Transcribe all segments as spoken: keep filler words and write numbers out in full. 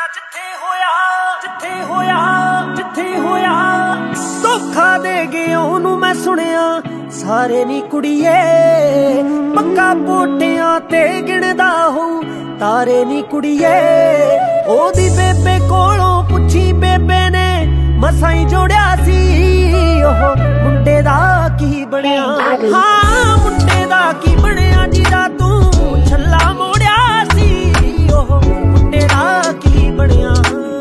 ਮੇਰਾ ਜਿੱਥੇ ਹੋਇਆ ਜਿੱਥੇ ਹੋਇਆ ਜਿੱਥੇ ਹੋਇਆ ਧੋਖਾ ਦੇ ਗਿਆ ਉਹਨੂੰ ਮੈਂ ਸੁਣਿਆ ਸਾਰੇ ਨੀ ਕੁੜੀਏ ਪੱਕਾ ਪੋਟਿਆਂ ਤੇ ਗਿਣਦਾ ਹੋਊ ਤਾਰੇ ਨੀ ਕੁੜੀਏ ਉਹਦੀ ਬੇਬੇ ਕੋਲੋਂ ਪੁੱਛੀ ਬੇਬੇ ਨੇ ਮਸਾਂ ਹੀ ਜੋੜਿਆ ਸੀ ਉਹ ਮੁੰਡੇ ਦਾ ਕੀ ਬਣਿਆ ਹਾਂ ਮੁੰਡੇ ਦਾ ਕੀ ਬਣਿਆ ਜਿਹਦਾ ਤੂੰ ਛੱਲਾ ਮੋੜਿਆ ਸੀ ਉਹ ਮੁੰਡੇ ਦਾ ਕੀ ਬਣਿਆ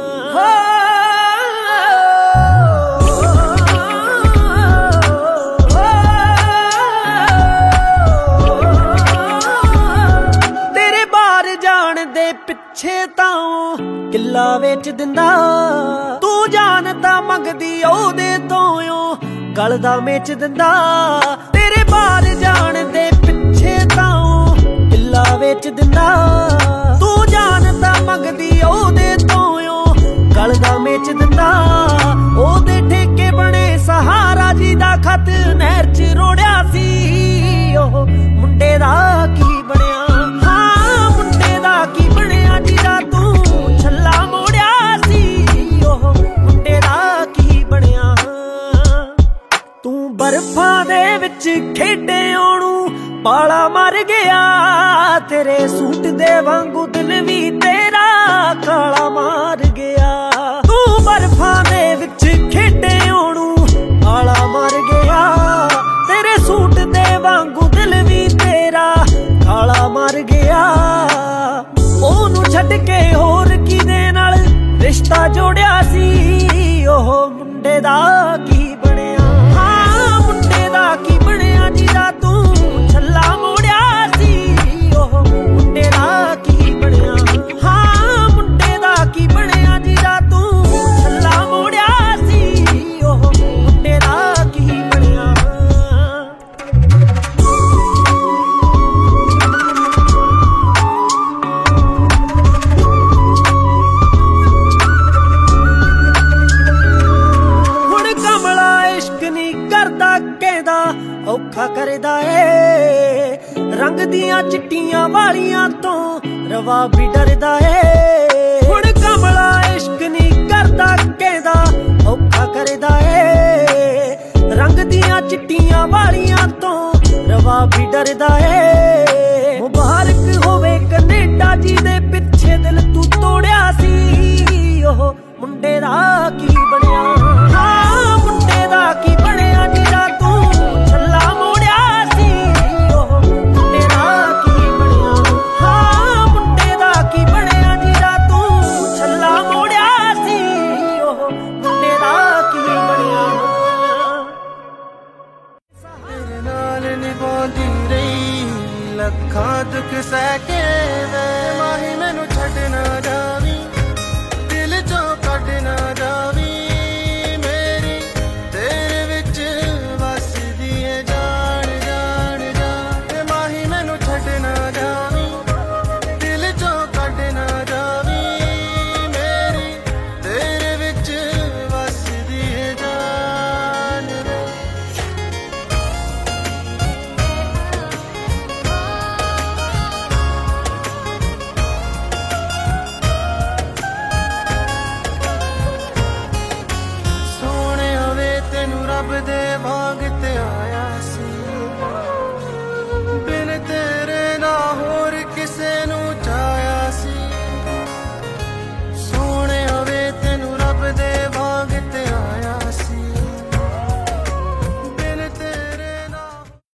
ਤੇਰੇ ਬਾਹਰ ਜਾਣ ਦੇ ਪਿੱਛੇ ਤਾਂ ਕਿੱਲਾ ਵੇਚ ਦਿੰਦਾ ਤੂੰ ਜਾਨ ਤਾਂ ਮੰਗਦੀ ਉਹਦੇ ਤੋਂ ਓ ਗਲ ਦਾ ਮੇਚ ਦਿੰਦਾ ਤੇਰੇ ਬਾਹਰ ਜਾਣ ਦੇ ਪਿੱਛੇ ਤਾਂ ਕਿੱਲਾ ਵੇਚ ਦਿੰਦਾ ਤੂੰ ਜਾਨ ਤਾਂ ਮੰਗਦੀ ਉਹਦੇ ਤੋਂ ਓ ਗਲ ਦਾ ਮੇਚ ਦਿੰਦਾ ਉਹਦੇ ਠੇਕੇ ਬਣੇ ਸਹਾਰਾ ਜੀ ਦਾ ਖਤ ਨਹਿਰ ਚ ਰੋੜਿਆ ਸੀ ਉਹ ਮੁੰਡੇ ਦਾ ਕੀ ਬਣਿਆ ਹਾਂ ਮੁੰਡੇ ਦਾ ਕੀ ਬਣਿਆ ਜਿਹਦਾ ਤੂੰ ਛੱਲਾ ਮੋੜਿਆ ਸੀ ਉਹ ਮੁੰਡੇ ਦਾ ਕੀ ਬਣਿਆ ਤੂੰ ਬਰਫਾਂ ਦੇ ਵਿੱਚ ਖੇਡੇ ਉਹਨੂੰ ਪਾਲਾ ਮਰ ਗਿਆ ਤੇਰੇ ਸੂਟ ਦੇ ਵਾਂਗੂ ਦਿਲ ਵੀ ਤੇਰਾ ਕਾਲਾ ਮਾਰ ਗਿਆ ਤੂੰ ਬਰਫਾਂ ਦੇ ਵਿੱਚ ਖੇਡੇ ਉਹਨੂੰ ਪਾਲਾ ਮਰ ਗਿਆ ਤੇਰੇ ਸੂਟ ਦੇ ਵਾਂਗੂ ਦਿਲ ਵੀ ਤੇਰਾ ਕਾਲਾ ਮਰ ਗਿਆ ਉਹਨੂੰ ਛੱਡ ਕੇ ਹੋਰ ਕਿਹਦੇ ਨਾਲ ਰਿਸ਼ਤਾ ਜੋੜਿਆ ਸੀ ਉਹ ਮੁੰਡੇ ਦਾ ਕੀ ਬਣਿਆ ਹਾਂ ਮੁੰਡੇ ਦਾ ਕੀ ਬਣਿਆ ਜਿਹਦਾ ਤੂੰ ਛੱਲਾ ਮੋੜਿਆ ਸੀ ਉਹ ਮੁੰਡੇ ਦਾ ਕੀ ਬਣਿਆ ਹਾਂ ਮੁੰਡੇ ਦਾ ਕੀ ਬਣਿਆ ਜਿਹਦਾ ਤੂੰ ਛੱਲਾ ਮੋੜਿਆ ਸੀ ਉਹ ਮੁੰਡੇ ਦਾ ਕੀ ਬਣਿਆ ਕਰਦਾ ਕਹਿੰਦਾ ਔਖਾ ਕਰਦਾ ਏ ਰੰਗ ਦੀਆਂ ਚਿੱਟੀਆਂ ਵਾਲੀਆਂ ਤੋਂ ਰਵਾ ਵੀ ਡਰਦਾ ਏ ਹੁਣ ਕਮਲਾ ਇਸ਼ਕ ਨਹੀਂ ਕਰਦਾ ਕਹਿੰਦਾ ਔਖਾ ਕਰਦਾ ਏ ਰੰਗ ਦੀਆਂ ਚਿੱਟੀਆਂ ਵਾਲੀਆਂ ਤੋਂ ਰਵਾ ਵੀ ਡਰਦਾ ਏ ਮੁਬਾਰਕ ਹੋਵੇ